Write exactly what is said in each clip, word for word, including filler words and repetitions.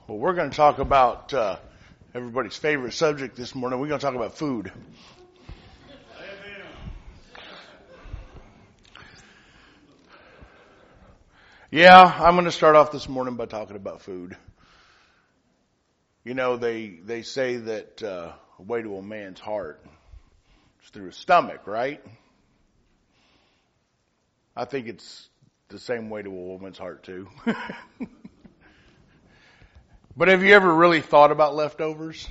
Well, we're going to talk about uh, everybody's favorite subject this morning. We're going to talk about food. Yeah, I'm going to start off this morning by talking about food. You know, they they say that uh, the way to a man's heart is through his stomach, right? I think it's the same way to a woman's heart, too. But have you ever really thought about leftovers?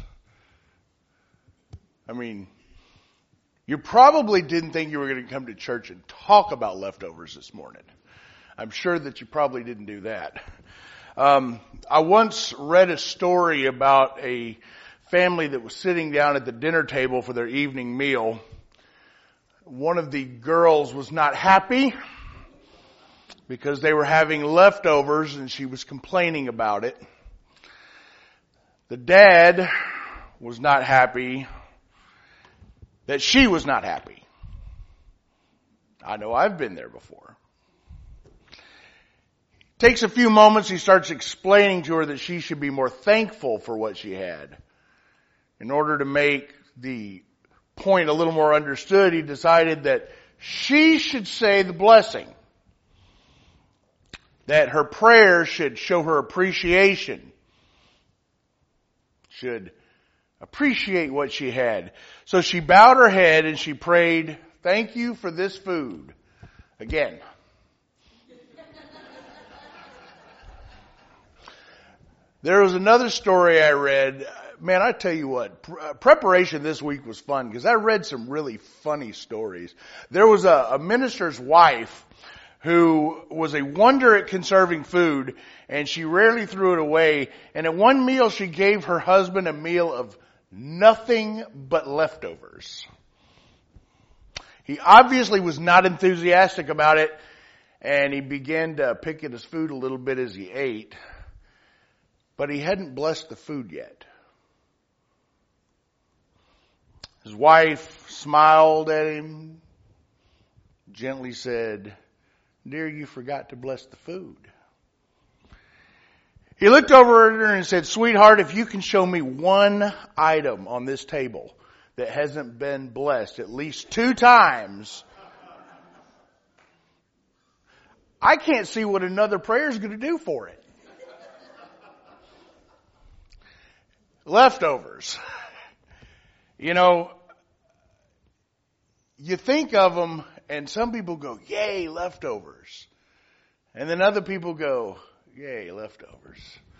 I mean, you probably didn't think you were going to come to church and talk about leftovers this morning. I'm sure that you probably didn't do that. Um, I once read a story about a family that was sitting down at the dinner table for their evening meal. One of the girls was not happy because they were having leftovers and she was complaining about it. The dad was not happy that she was not happy. I know I've been there before. Takes a few moments, he starts explaining to her that she should be more thankful for what she had. In order to make the point a little more understood, he decided that she should say the blessing. That her prayer should show her appreciation. Should appreciate what she had. So she bowed her head and she prayed, "Thank you for this food." Again. There was another story I read. Man, I tell you what, preparation this week was fun because I read some really funny stories. There was a, a minister's wife who was a wonder at conserving food, and she rarely threw it away. And at one meal, she gave her husband a meal of nothing but leftovers. He obviously was not enthusiastic about it, and he began to pick at his food a little bit as he ate. But he hadn't blessed the food yet. His wife smiled at him, gently said, "Dear, you forgot to bless the food." He looked over at her and said, "Sweetheart, if you can show me one item on this table that hasn't been blessed at least two times, I can't see what another prayer is going to do for it." Leftovers. You know, you think of them and some people go, "Yay, leftovers." And then other people go, "Yay, leftovers."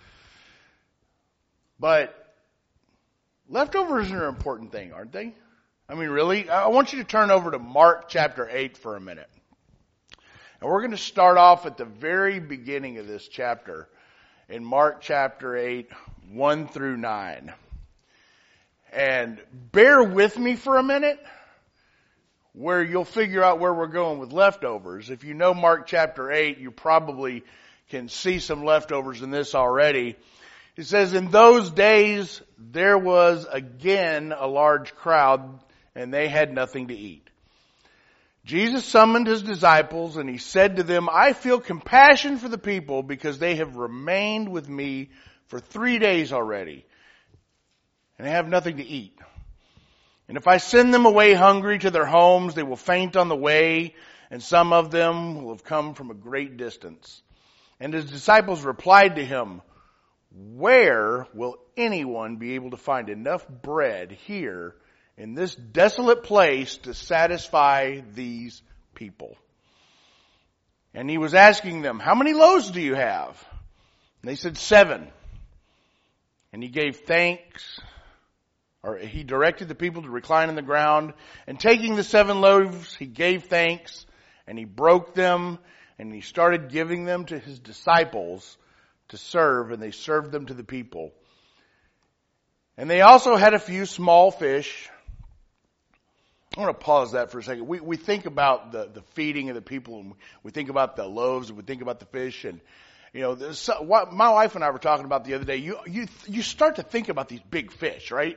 But leftovers are an important thing, aren't they? I mean, really? I want you to turn over to Mark chapter eight for a minute. And we're going to start off at the very beginning of this chapter in Mark chapter eight, one through nine. And bear with me for a minute where you'll figure out where we're going with leftovers. If you know Mark chapter eight, you probably can see some leftovers in this already. It says, "In those days there was again a large crowd, and they had nothing to eat. Jesus summoned his disciples, and he said to them, 'I feel compassion for the people because they have remained with me for three days already, and they have nothing to eat. And if I send them away hungry to their homes, they will faint on the way, and some of them will have come from a great distance.' And his disciples replied to him, 'Where will anyone be able to find enough bread here in this desolate place to satisfy these people?' And he was asking them, 'How many loaves do you have?' And they said, 'Seven.' And he gave thanks, or he directed the people to recline on the ground. And taking the seven loaves, he gave thanks, and he broke them, and he started giving them to his disciples to serve, and they served them to the people. And they also had a few small fish." I want to pause that for a second. We we think about the, the feeding of the people, and we think about the loaves, and we think about the fish, and you know, there's so, what my wife and I were talking about the other day. You you you start to think about these big fish, right?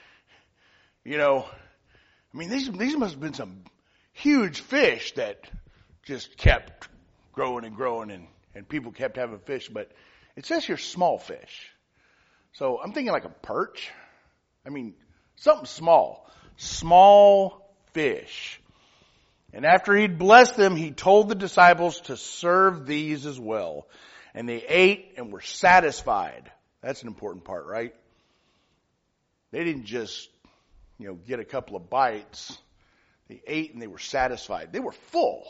You know, I mean, these these must have been some huge fish that just kept growing and growing, and and people kept having fish. But it says here small fish. So I'm thinking like a perch. I mean, something small. Small fish. And after he'd blessed them, he told the disciples to serve these as well. And they ate and were satisfied. That's an important part, right? They didn't just, you know, get a couple of bites. They ate and they were satisfied. They were full.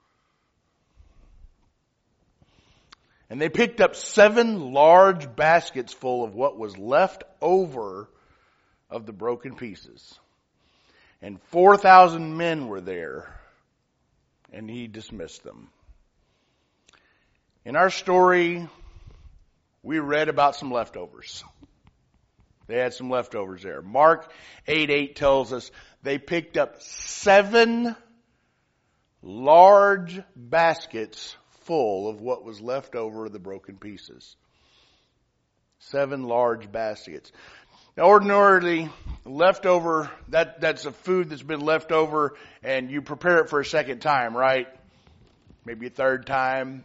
And they picked up seven large baskets full of what was left over of the broken pieces. And four thousand men were there, and he dismissed them. In our story, we read about some leftovers. They had some leftovers there. Mark eight eight tells us they picked up seven large baskets full of what was left over of the broken pieces. Seven large baskets. Now, ordinarily, leftover, that, that's a food that's been left over, and you prepare it for a second time, right? Maybe a third time.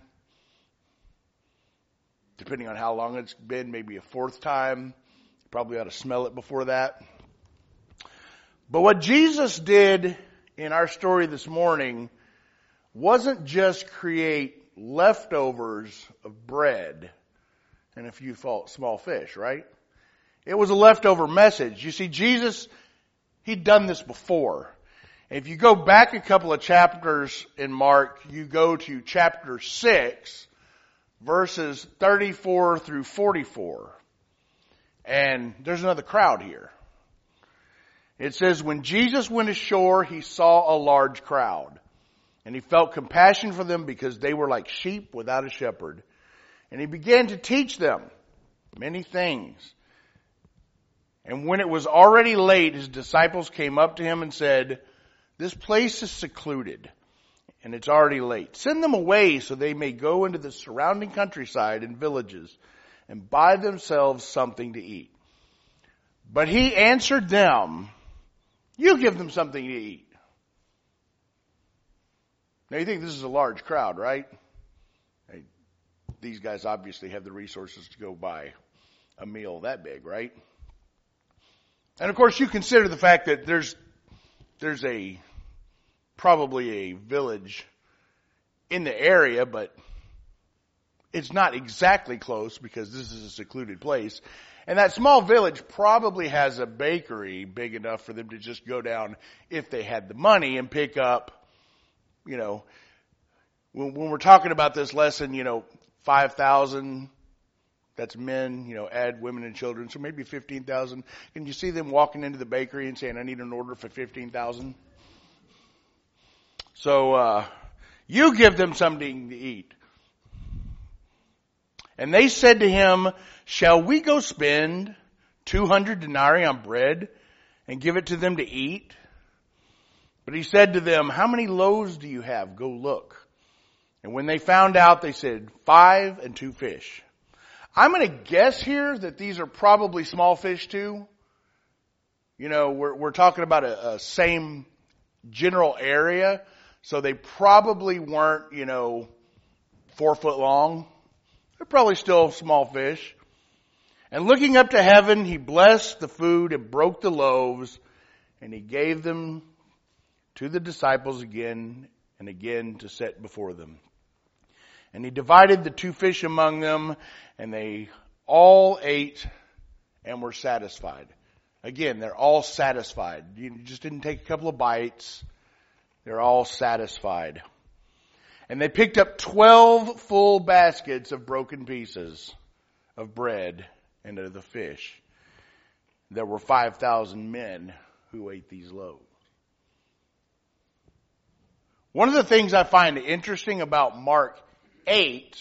Depending on how long it's been, maybe a fourth time. You probably ought to smell it before that. But what Jesus did in our story this morning wasn't just create leftovers of bread and a few small fish, right? It was a leftover message. You see, Jesus, he'd done this before. If you go back a couple of chapters in Mark, you go to chapter six, verses thirty-four through forty-four. And there's another crowd here. It says, when Jesus went ashore, he saw a large crowd. And he felt compassion for them because they were like sheep without a shepherd. And he began to teach them many things. And when it was already late, his disciples came up to him and said, this place is secluded, and it's already late. Send them away so they may go into the surrounding countryside and villages and buy themselves something to eat. But he answered them, you give them something to eat. Now you think this is a large crowd, right? Hey, these guys obviously have the resources to go buy a meal that big, right? And of course you consider the fact that there's there's a probably a village in the area, but it's not exactly close because this is a secluded place. And that small village probably has a bakery big enough for them to just go down if they had the money and pick up, you know, when, when we're talking about this lesson, you know, five thousand, that's men, you know, add women and children, so maybe fifteen thousand. Can you see them walking into the bakery and saying, I need an order for fifteen thousand? So, uh, you give them something to eat. And they said to him, shall we go spend two hundred denarii on bread and give it to them to eat? But he said to them, how many loaves do you have? Go look. And when they found out, they said, five and two fish. I'm going to guess here that these are probably small fish too. You know, we're, we're talking about a, a same general area. So they probably weren't, you know, four foot long. They're probably still small fish. And looking up to heaven, he blessed the food and broke the loaves, and he gave them to the disciples again and again to set before them. And he divided the two fish among them, and they all ate and were satisfied. Again, they're all satisfied. You just didn't take a couple of bites. They're all satisfied. And they picked up twelve full baskets of broken pieces of bread and of the fish. There were five thousand men who ate these loaves. One of the things I find interesting about Mark eight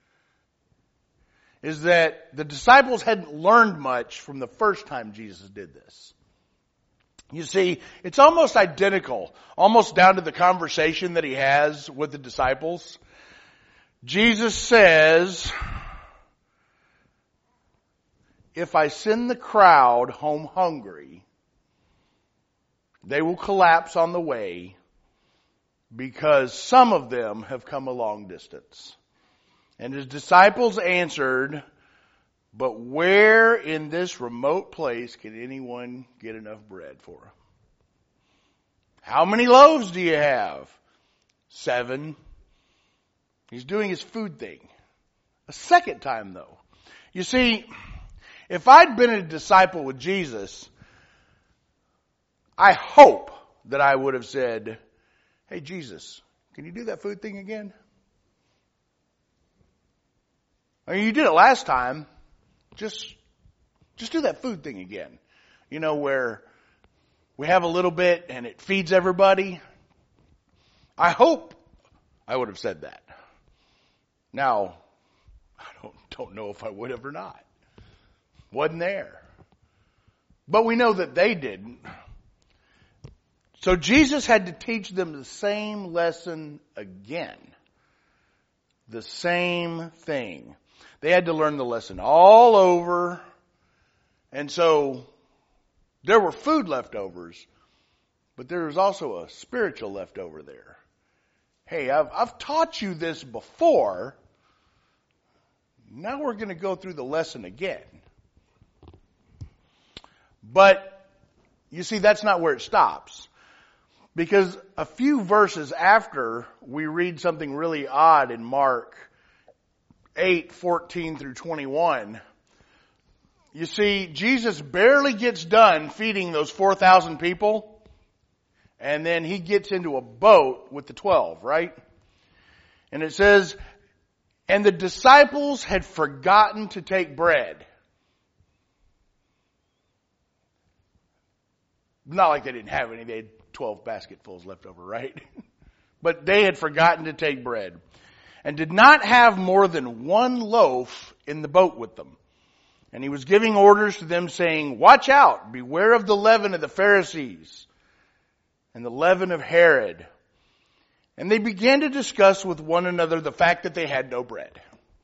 is that the disciples hadn't learned much from the first time Jesus did this. You see, it's almost identical, almost down to the conversation that he has with the disciples. Jesus says, if I send the crowd home hungry, they will collapse on the way because some of them have come a long distance. And his disciples answered, But where in this remote place can anyone get enough bread for them? How many loaves do you have? Seven. He's doing his food thing. A second time though. You see, if I'd been a disciple with Jesus, I hope that I would have said, hey Jesus, can you do that food thing again? I mean, you did it last time. Just, just do that food thing again. You know, where we have a little bit and it feeds everybody. I hope I would have said that. Now, I don't, don't know if I would have or not. Wasn't there. But we know that they didn't. So Jesus had to teach them the same lesson again. The same thing. They had to learn the lesson all over. And so there were food leftovers, but there was also a spiritual leftover there. Hey, I've, I've taught you this before. Now we're going to go through the lesson again. But you see, that's not where it stops. Because a few verses after, we read something really odd in Mark eight, fourteen through twenty-one. You see, Jesus barely gets done feeding those four thousand people, and then he gets into a boat with the twelve, right? And it says, and the disciples had forgotten to take bread. Not like they didn't have any, they had twelve basketfuls left over, right? But they had forgotten to take bread. And did not have more than one loaf in the boat with them. And he was giving orders to them saying, watch out, beware of the leaven of the Pharisees and the leaven of Herod. And they began to discuss with one another the fact that they had no bread.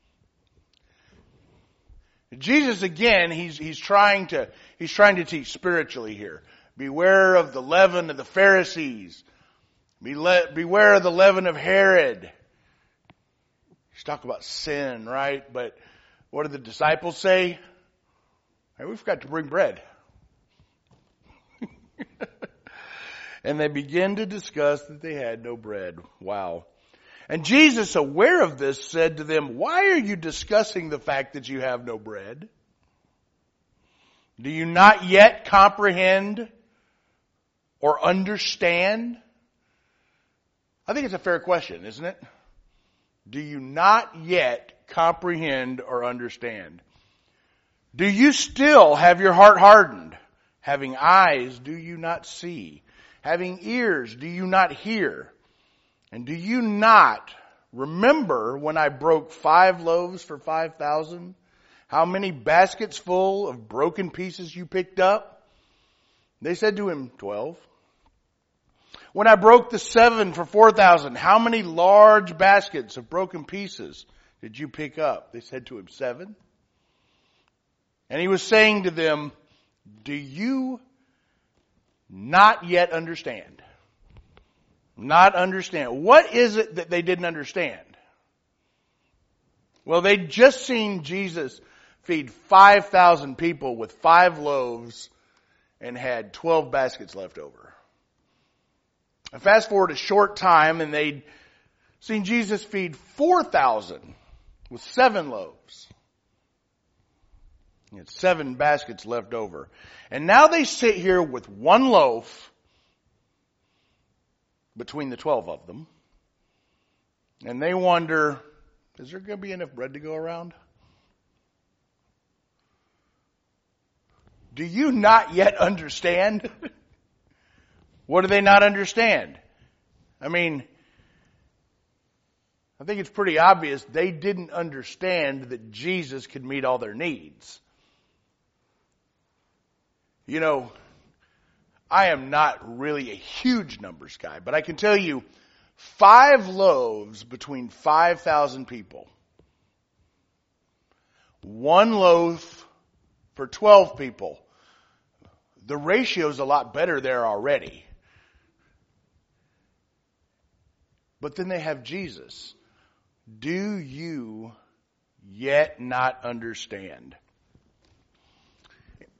Jesus again, he's, he's trying to, he's trying to teach spiritually here. Beware of the leaven of the Pharisees. Beware of the leaven of Herod. He's talking about sin, right? But what did the disciples say? Hey, we forgot to bring bread. And they began to discuss that they had no bread. Wow. And Jesus, aware of this, said to them, why are you discussing the fact that you have no bread? Do you not yet comprehend or understand? I think it's a fair question, isn't it? Do you not yet comprehend or understand? Do you still have your heart hardened? Having eyes, do you not see? Having ears, do you not hear? And do you not remember when I broke five loaves for five thousand? How many baskets full of broken pieces you picked up? They said to him, twelve. When I broke the seven for four thousand, how many large baskets of broken pieces did you pick up? They said to him, seven. And he was saying to them, do you not yet understand? Not understand. What is it that they didn't understand? Well, they'd just seen Jesus feed five thousand people with five loaves and had twelve baskets left over. And fast forward a short time and they'd seen Jesus feed four thousand with seven loaves. He had seven baskets left over. And now they sit here with one loaf between the twelve of them. And they wonder, is there going to be enough bread to go around? Do you not yet understand? What do they not understand? I mean, I think it's pretty obvious they didn't understand that Jesus could meet all their needs. You know, I am not really a huge numbers guy, but I can tell you five loaves between five thousand people. One loaf for twelve people. The ratio's a lot better there already. But then they have Jesus. Do you yet not understand?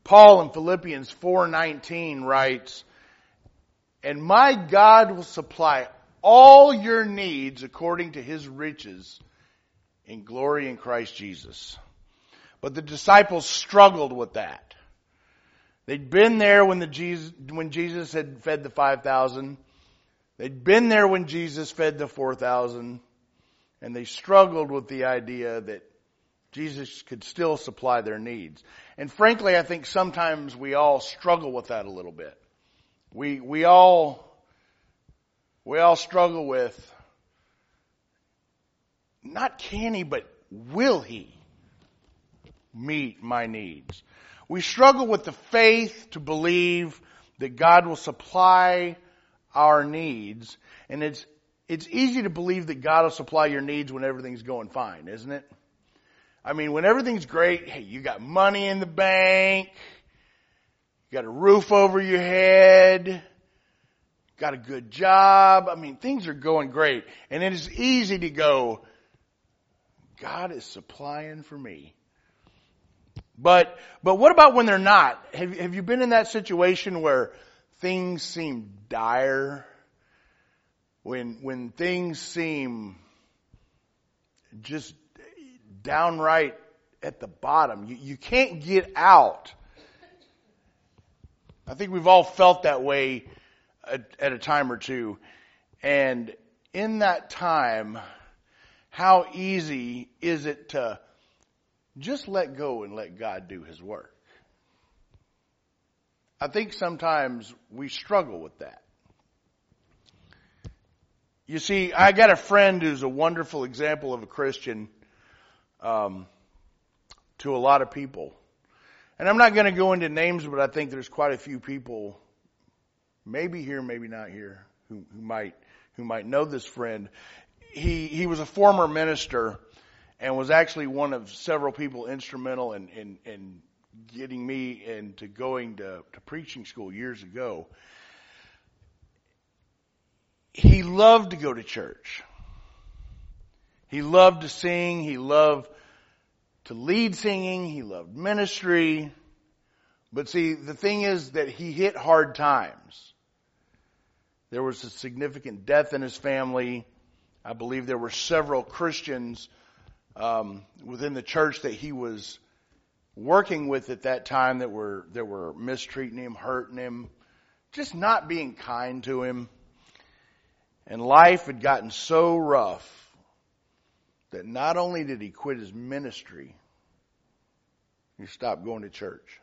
Paul in Philippians four nineteen writes, "And my God will supply all your needs according to His riches in glory in Christ Jesus." But the disciples struggled with that. They'd been there when the Jesus, when Jesus had fed the five thousand. They'd been there when Jesus fed the four thousand. And they struggled with the idea that Jesus could still supply their needs. And frankly, I think sometimes we all struggle with that a little bit. We we all we all struggle with, not can He, but will He meet my needs? We struggle with the faith to believe that God will supply our needs. And it's it's easy to believe that God will supply your needs when everything's going fine, isn't it? I mean, when everything's great, hey, you got money in the bank, you got a roof over your head, got a good job. I mean, things are going great. And it is easy to go, God is supplying for me. But but what about when they're not? Have, have you been in that situation where things seem dire? When when things seem just downright at the bottom. You, you can't get out. I think we've all felt that way at, at a time or two. And in that time, how easy is it to just let go and let God do His work? I think sometimes we struggle with that. You see, I got a friend who's a wonderful example of a Christian um, to a lot of people. And I'm not going to go into names, but I think there's quite a few people, maybe here, maybe not here, who, who might who might know this friend. He he was a former minister and was actually one of several people instrumental in, in, in getting me into going to, to preaching school years ago. He loved to go to church. He loved to sing. He loved to lead singing. He loved ministry. But see, the thing is that he hit hard times. There was a significant death in his family. I believe there were several Christians um, within the church that he was working with at that time that were that were mistreating him, hurting him, just not being kind to him. And life had gotten so rough that not only did he quit his ministry, he stopped going to church.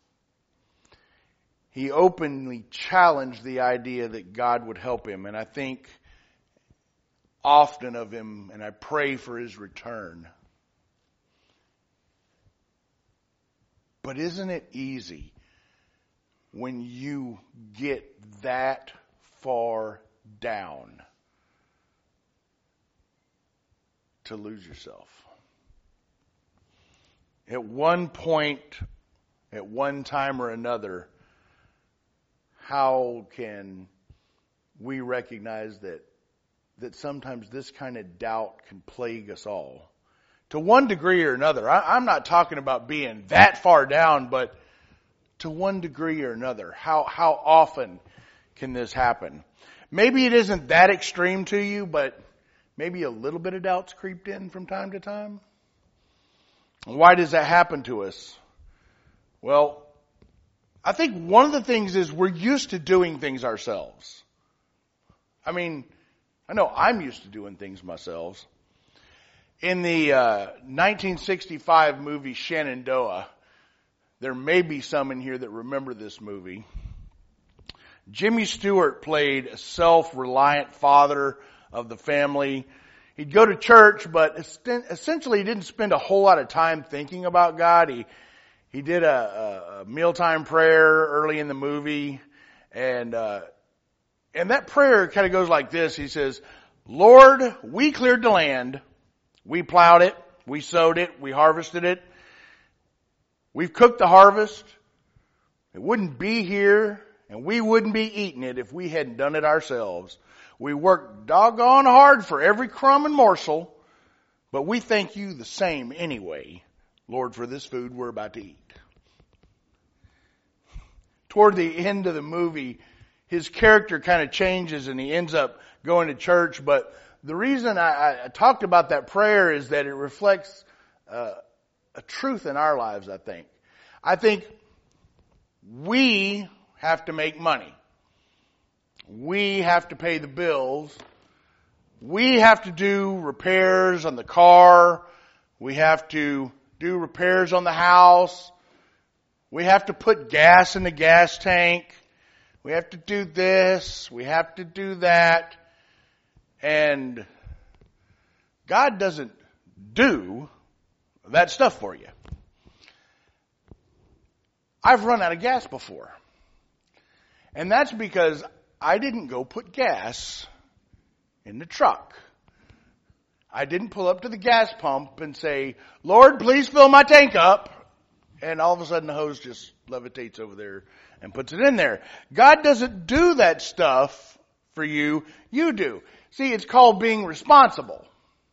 He openly challenged the idea that God would help him. And I think often of him, and I pray for his return. But isn't it easy when you get that far down to lose yourself? At one point, at one time or another, how can we recognize that that sometimes this kind of doubt can plague us all? To one degree or another. I, I'm not talking about being that far down, but to one degree or another. How how often can this happen? Maybe it isn't that extreme to you, but maybe a little bit of doubt's creeped in from time to time. Why does that happen to us? Well, I think one of the things is we're used to doing things ourselves. I mean, I know I'm used to doing things myself. In the uh, nineteen sixty-five movie Shenandoah, there may be some in here that remember this movie. Jimmy Stewart played a self-reliant father of the family. He'd go to church, but essentially he didn't spend a whole lot of time thinking about God. He he did a, a mealtime prayer early in the movie, and uh, and that prayer kind of goes like this. He says, "Lord, we cleared the land, we plowed it, we sowed it, we harvested it, we've cooked the harvest. It wouldn't be here, and we wouldn't be eating it if we hadn't done it ourselves. We worked doggone hard for every crumb and morsel, but we thank you the same anyway, Lord, for this food we're about to eat." toward the end of the movie, his character kind of changes and he ends up going to church. But the reason I, I talked about that prayer is that it reflects uh, a truth in our lives, I think. I think we have to make money. We have to pay the bills. We have to do repairs on the car. We have to do repairs on the house. We have to put gas in the gas tank. We have to do this. We have to do that. And God doesn't do that stuff for you. I've run out of gas before. And that's because I didn't go put gas in the truck. I didn't pull up to the gas pump and say, Lord, please fill my tank up. And all of a sudden the hose just levitates over there and puts it in there. God doesn't do that stuff for you. You do. See, it's called being responsible.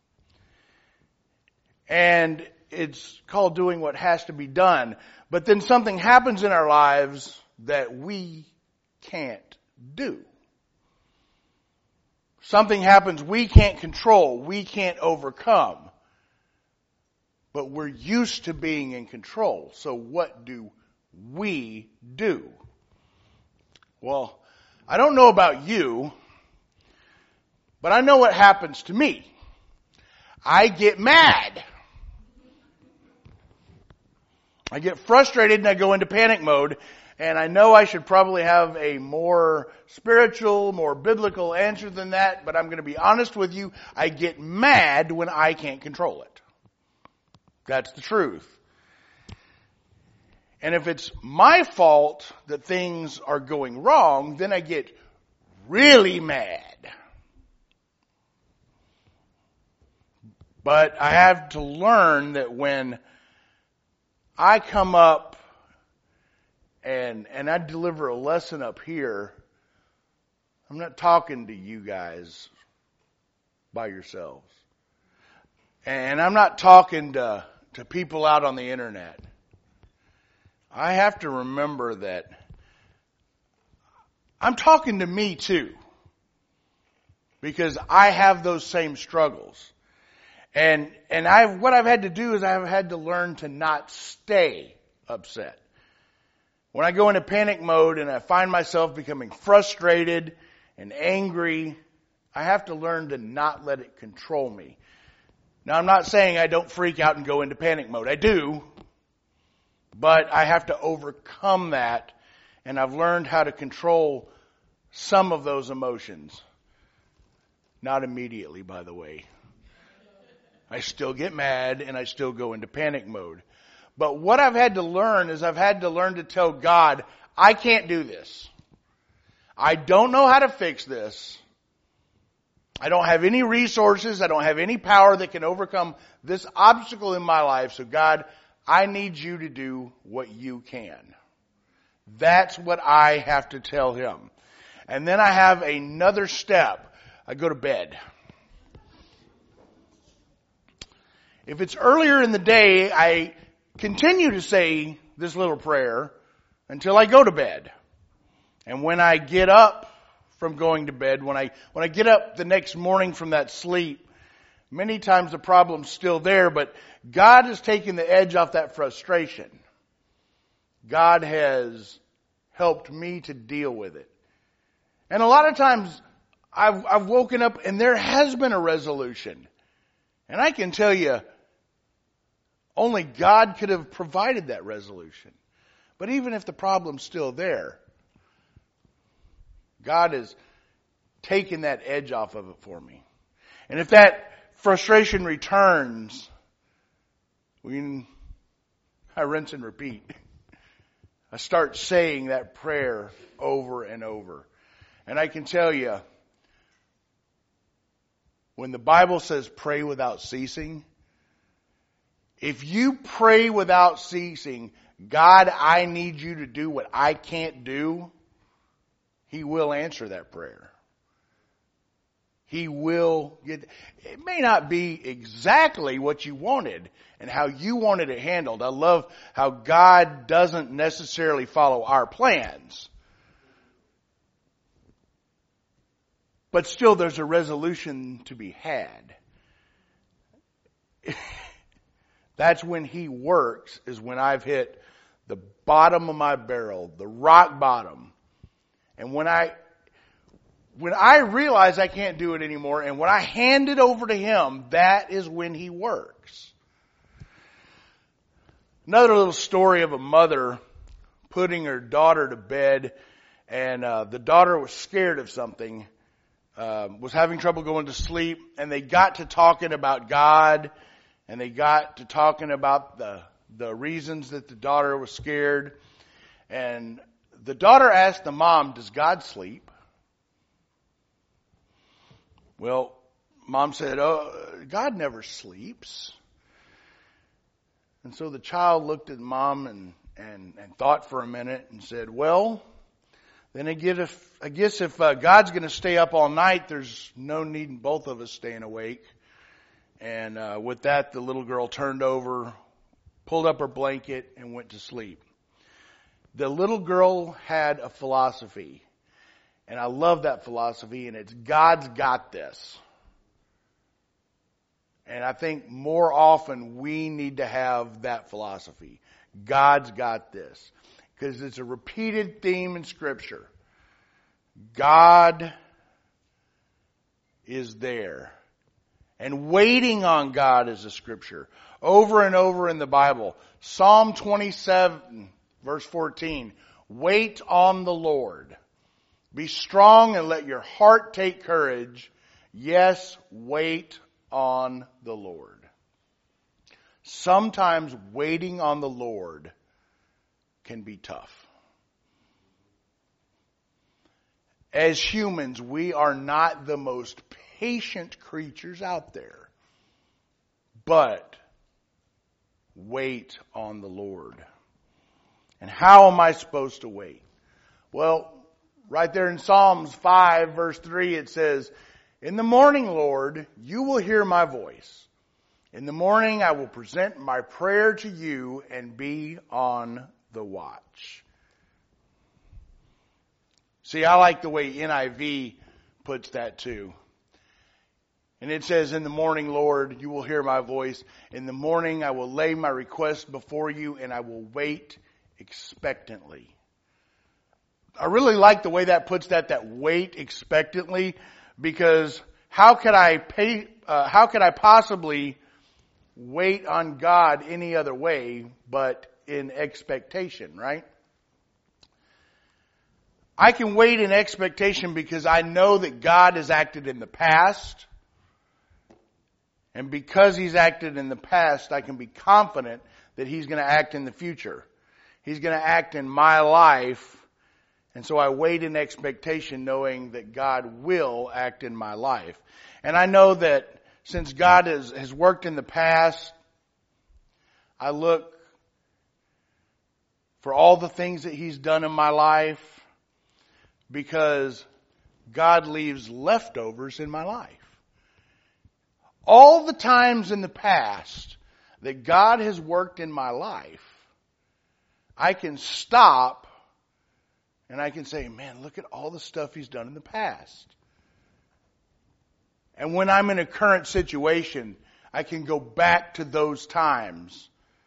And it's called doing what has to be done. But then something happens in our lives that we can't do. Something happens we can't control, we can't overcome. But we're used to being in control. So what do we do? Well, I don't know about you, but I know what happens to me. I get mad. I get frustrated and I go into panic mode. And I know I should probably have a more spiritual, more biblical answer than that, but I'm going to be honest with you. I get mad when I can't control it. That's the truth. And if it's my fault that things are going wrong, then I get really mad. But I have to learn that when I come up And and I deliver a lesson up here, I'm not talking to you guys by yourselves. And I'm not talking to, to people out on the internet. I have to remember that I'm talking to me too. Because I have those same struggles. And and I've what I've had to do is I've had to learn to not stay upset. When I go into panic mode and I find myself becoming frustrated and angry, I have to learn to not let it control me. Now, I'm not saying I don't freak out and go into panic mode. I do. But I have to overcome that. And I've learned how to control some of those emotions. Not immediately, by the way. I still get mad and I still go into panic mode. But what I've had to learn is I've had to learn to tell God, I can't do this. I don't know how to fix this. I don't have any resources. I don't have any power that can overcome this obstacle in my life. So God, I need you to do what you can. That's what I have to tell him. And then I have another step. I go to bed. If it's earlier in the day, I continue to say this little prayer until I go to bed. And when I get up from going to bed, when I when I get up the next morning from that sleep, many times the problem's still there, but God has taken the edge off that frustration. God has helped me to deal with it. And a lot of times I've I've woken up and there has been a resolution. And I can tell you, only God could have provided that resolution. But even if the problem's still there, God has taken that edge off of it for me. And if that frustration returns, we can, I rinse and repeat. I start saying that prayer over and over. And I can tell you, when the Bible says pray without ceasing, if you pray without ceasing, God, I need you to do what I can't do, he will answer that prayer. He will get, it may not be exactly what you wanted and how you wanted it handled. I love how God doesn't necessarily follow our plans. But still there's a resolution to be had. That's when He works, is when I've hit the bottom of my barrel, the rock bottom. And when I, when I realize I can't do it anymore, and when I hand it over to Him, that is when He works. Another little story of a mother putting her daughter to bed, and uh, the daughter was scared of something, uh, was having trouble going to sleep, and they got to talking about God, and they got to talking about the the reasons that the daughter was scared. And the daughter asked the mom, "Does God sleep?" Well, mom said, "Oh, God never sleeps." And so the child looked at mom and, and, and thought for a minute and said, "Well, then I guess if, I guess if uh, God's going to stay up all night, there's no need in both of us staying awake." And uh, with that, the little girl turned over, pulled up her blanket, and went to sleep. The little girl had a philosophy, and I love that philosophy, and it's God's got this. And I think more often we need to have that philosophy. God's got this. Because it's a repeated theme in Scripture. God is there. And waiting on God is a Scripture. Over and over in the Bible. Psalm twenty-seven, verse fourteen. Wait on the Lord. Be strong and let your heart take courage. Yes, wait on the Lord. Sometimes waiting on the Lord can be tough. As humans, we are not the most patient creatures out there. But wait on the Lord. And how am I supposed to wait? Well, right there in Psalms five, verse three, it says, "In the morning, Lord, you will hear my voice. In the morning, I will present my prayer to you and be on the watch." See, I like the way N I V puts that too. And it says, "In the morning, Lord, you will hear my voice. In the morning, I will lay my request before you and I will wait expectantly." I really like the way that puts that, that wait expectantly, because how could I pay, uh, how could I possibly wait on God any other way but in expectation, right? I can wait in expectation because I know that God has acted in the past. And because He's acted in the past, I can be confident that He's going to act in the future. He's going to act in my life. And so I wait in expectation knowing that God will act in my life. And I know that since God has, has worked in the past, I look for all the things that He's done in my life because God leaves leftovers in my life. All the times in the past that God has worked in my life, I can stop and I can say, man, look at all the stuff He's done in the past. And when I'm in a current situation, I can go back to those times.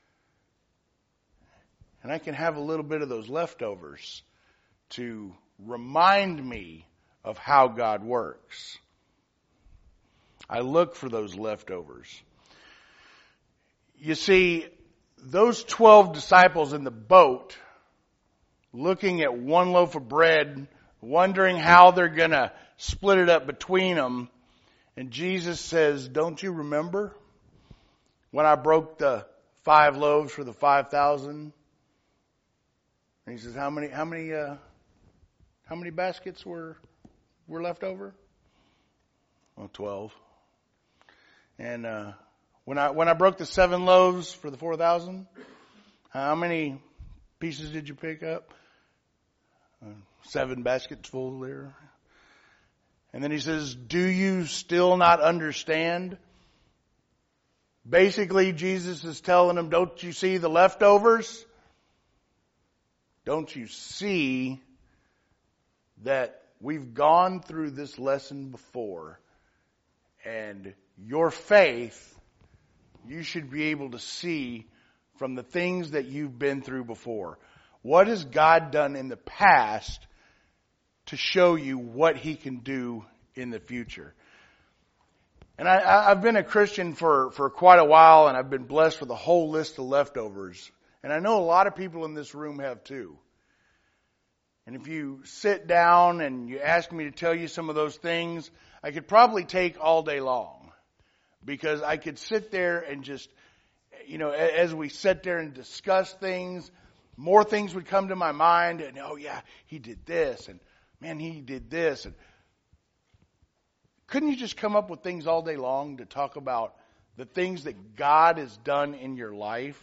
And I can have a little bit of those leftovers to remind me of how God works. I look for those leftovers. You see, those twelve disciples in the boat, looking at one loaf of bread, wondering how they're going to split it up between them. And Jesus says, "Don't you remember when I broke the five loaves for the five thousand?" And He says, "How many? How many? Uh, how many baskets were were left over?" Well, twelve. And uh, when I when I broke the seven loaves for the four thousand, how many pieces did you pick up? Uh, seven baskets full there. And then he says, do you still not understand? Basically, Jesus is telling them, don't you see the leftovers? Don't you see that we've gone through this lesson before? And your faith, you should be able to see from the things that you've been through before. What has God done in the past to show you what He can do in the future? And I, I've been a Christian for, for quite a while, and I've been blessed with a whole list of leftovers. And I know a lot of people in this room have too. And if you sit down and you ask me to tell you some of those things, I could probably take all day long. Because I could sit there and just, you know, as we sit there and discuss things, more things would come to my mind. And, oh yeah, he did this. And man, he did this. And couldn't you just come up with things all day long to talk about the things that God has done in your life?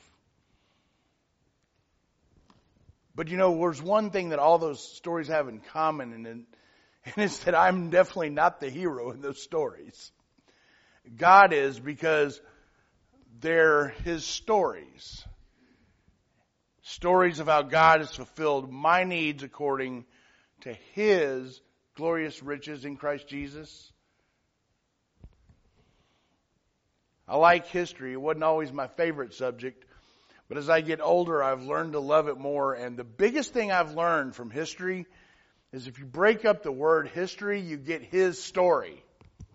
But you know, there's one thing that all those stories have in common, and, and it's that I'm definitely not the hero in those stories. God is, because they're His stories. Stories of how God has fulfilled my needs according to His glorious riches in Christ Jesus. I like history. It wasn't always my favorite subject. But as I get older, I've learned to love it more. And the biggest thing I've learned from history is if you break up the word history, you get His story.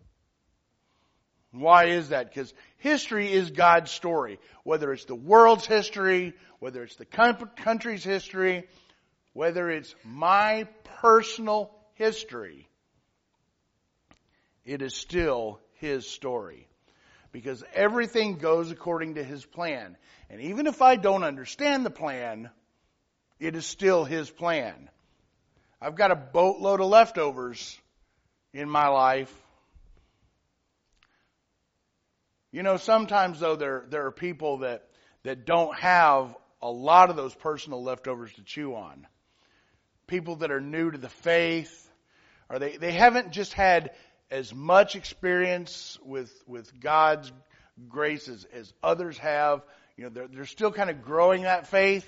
Why is that? Because history is God's story. Whether it's the world's history, whether it's the country's history, whether it's my personal history, it is still His story. Because everything goes according to His plan. And even if I don't understand the plan, it is still His plan. I've got a boatload of leftovers in my life. You know, sometimes though there there are people that, that don't have a lot of those personal leftovers to chew on. People that are new to the faith, or they, they haven't just had as much experience with with God's grace as, as others have. You know, they're, they're still kind of growing that faith.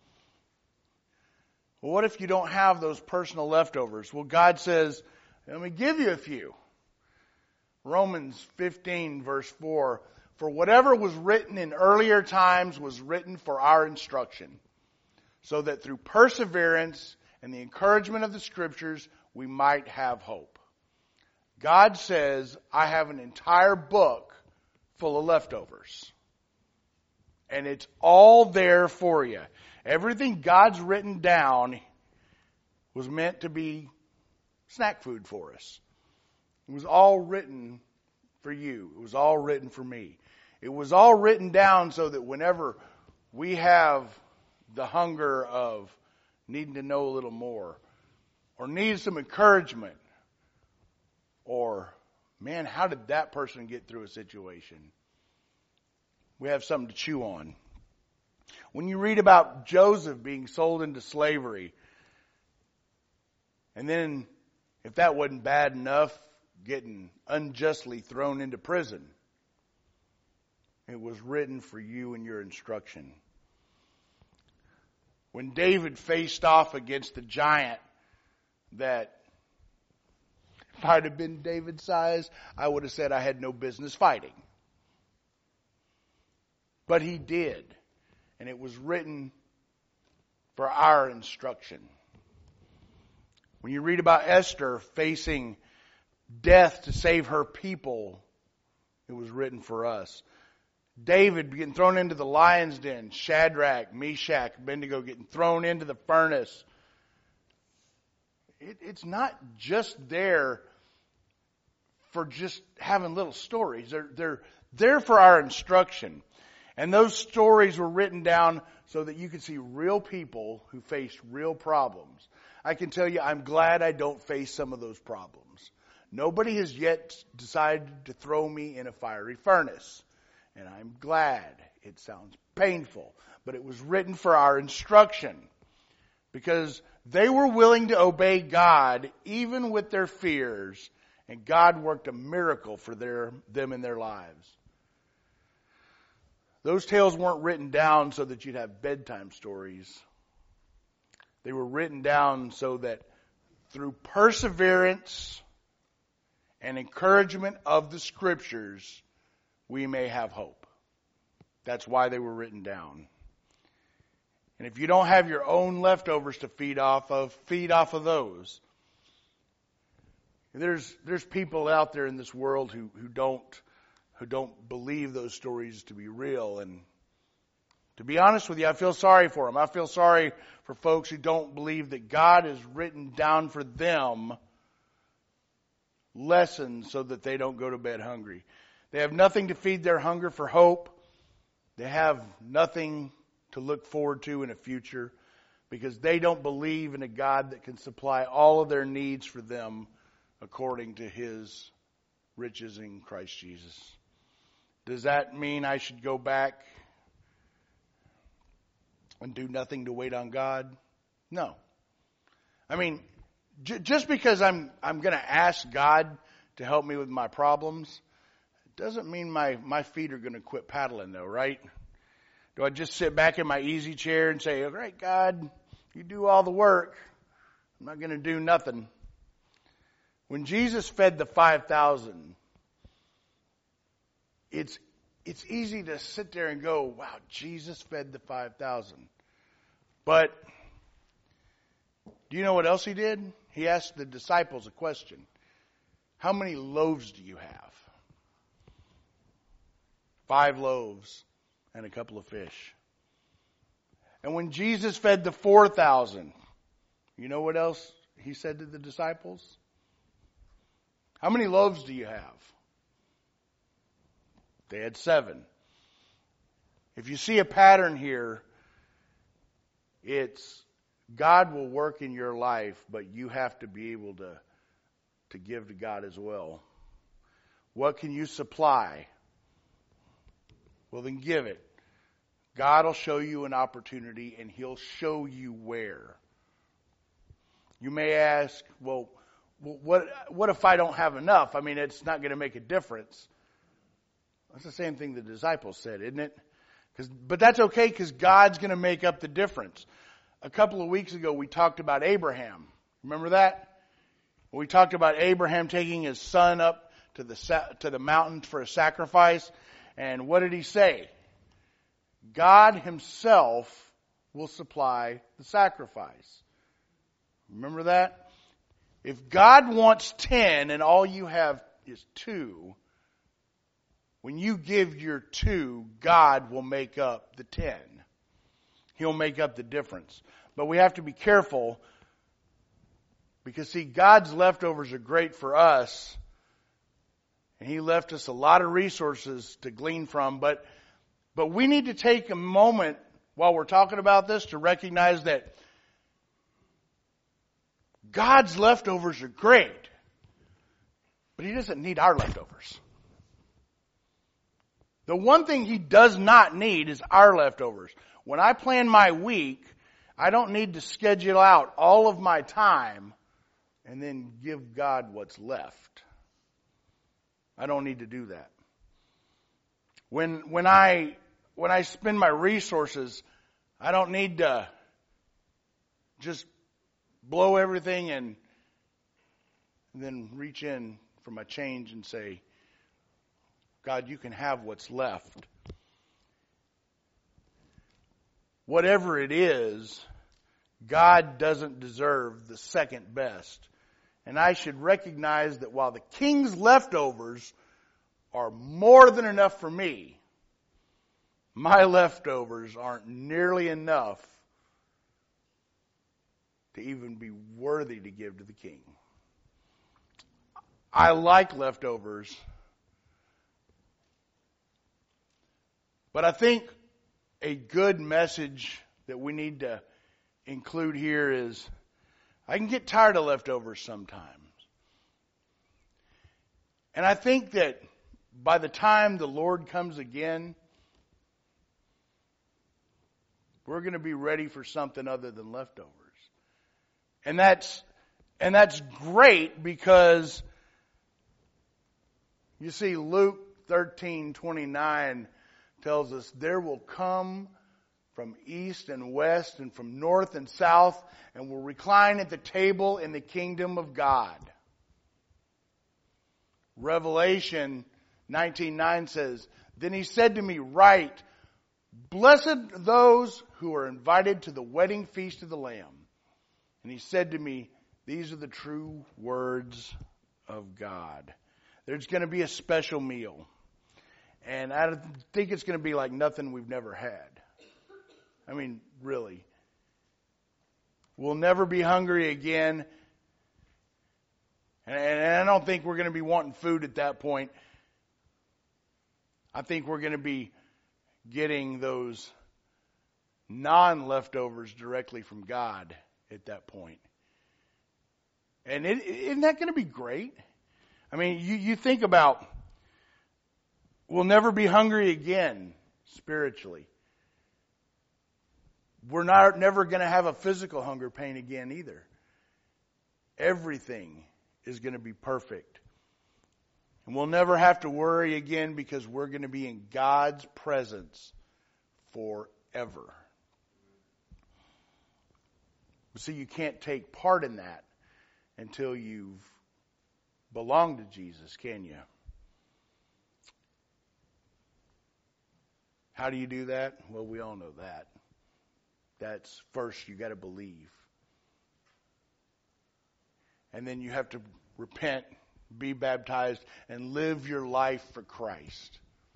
Well, what if you don't have those personal leftovers? Well, God says, let me give you a few. Romans fifteen verse four, for whatever was written in earlier times was written for our instruction, so that through perseverance and the encouragement of the Scriptures, we might have hope. God says, I have an entire book full of leftovers. And it's all there for you. Everything God's written down was meant to be snack food for us. It was all written for you. It was all written for me. It was all written down so that whenever we have the hunger of needing to know a little more, or need some encouragement, or, man, how did that person get through a situation? We have something to chew on. When you read about Joseph being sold into slavery, and then, if that wasn't bad enough, getting unjustly thrown into prison, it was written for you and your instruction. When David faced off against the giant that, if I'd have been David's size, I would have said I had no business fighting. But he did. And it was written for our instruction. When you read about Esther facing death to save her people, it was written for us. David getting thrown into the lion's den, Shadrach, Meshach, Abednego getting thrown into the furnace. It, it's not just there for just having little stories. They're, they're there for our instruction. And those stories were written down so that you could see real people who faced real problems. I can tell you, I'm glad I don't face some of those problems. Nobody has yet decided to throw me in a fiery furnace. And I'm glad. It sounds painful, but it was written for our instruction. Because they were willing to obey God even with their fears And God worked a miracle for their them in their lives. Those tales weren't written down so that you'd have bedtime stories. They were written down so that through perseverance and encouragement of the Scriptures, we may have hope. That's why they were written down. And if you don't have your own leftovers to feed off of, feed off of those. There's there's people out there in this world who, who don't who don't believe those stories to be real. And to be honest with you, I feel sorry for them. I feel sorry for folks who don't believe that God has written down for them lessons so that they don't go to bed hungry. They have nothing to feed their hunger for hope. They have nothing to look forward to in a future because they don't believe in a God that can supply all of their needs for them according to His riches in Christ Jesus. Does that mean I should go back and do nothing to wait on God? No. I mean, j- just because I'm I'm going to ask God to help me with my problems, doesn't mean my, my feet are going to quit paddling though, right? Do I just sit back in my easy chair and say, all right, God, you do all the work. I'm not going to do nothing. When Jesus fed the five thousand, it's it's easy to sit there and go, wow, Jesus fed the five thousand. But do you know what else He did? He asked the disciples a question. How many loaves do you have? Five loaves and a couple of fish. And when Jesus fed the four thousand, you know what else He said to the disciples? How many loaves do you have? They had seven. If you see a pattern here, it's God will work in your life, but you have to be able to, to give to God as well. What can you supply? Well, then give it. God will show you an opportunity, and He'll show you where. You may ask, well, what what if I don't have enough? I mean, it's not going to make a difference. That's the same thing the disciples said, isn't it? 'Cause, but that's okay because God's going to make up the difference. A couple of weeks ago, we talked about Abraham. Remember that? We talked about Abraham taking his son up to the to the mountain for a sacrifice. And what did he say? God Himself will supply the sacrifice. Remember that? If God wants ten and all you have is two, when you give your two, God will make up the ten. He'll make up the difference. But we have to be careful because, see, God's leftovers are great for us. And He left us a lot of resources to glean from. But, but we need to take a moment while we're talking about this to recognize that God's leftovers are great, but He doesn't need our leftovers. The one thing He does not need is our leftovers. When I plan my week, I don't need to schedule out all of my time and then give God what's left. I don't need to do that. When when I when I spend my resources, I don't need to just blow everything and then reach in for my change and say, God, you can have what's left. Whatever it is, God doesn't deserve the second best. And I should recognize that while the king's leftovers are more than enough for me, my leftovers aren't nearly enough to even be worthy to give to the king. I like leftovers, but I think a good message that we need to include here is I can get tired of leftovers sometimes. And I think that by the time the Lord comes again, we're going to be ready for something other than leftovers. And that's and that's great because You see, Luke thirteen twenty-nine tells us there will come from east and west and from north and south and will recline at the table in the kingdom of God. Revelation nineteen nine says, then he said to me, write, blessed those who are invited to the wedding feast of the Lamb. And he said to me, these are the true words of God. There's going to be a special meal. And I think it's going to be like nothing we've never had. I mean, really. We'll never be hungry again. And I don't think we're going to be wanting food at that point. I think we're going to be getting those non-leftovers directly from God at that point. And it, isn't that going to be great? I mean, you, you think about, we'll never be hungry again spiritually. We're not never going to have a physical hunger pain again either. Everything is going to be perfect. And we'll never have to worry again because we're going to be in God's presence forever. See, you can't take part in that until you've belonged to Jesus, can you? How do you do that? Well, we all know that. That's first, you got to believe. And then you have to repent, be baptized, and live your life for Christ.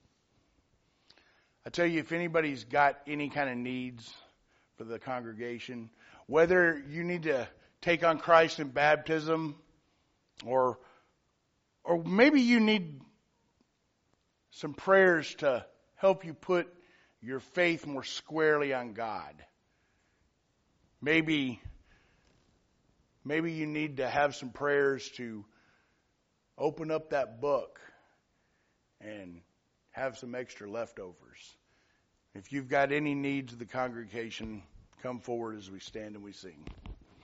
I tell you, if anybody's got any kind of needs for the congregation, whether you need to take on Christ in baptism, or or maybe you need some prayers to help you put your faith more squarely on God. Maybe, maybe you need to have some prayers to open up that book and have some extra leftovers. If you've got any needs of the congregation, come forward as we stand and we sing.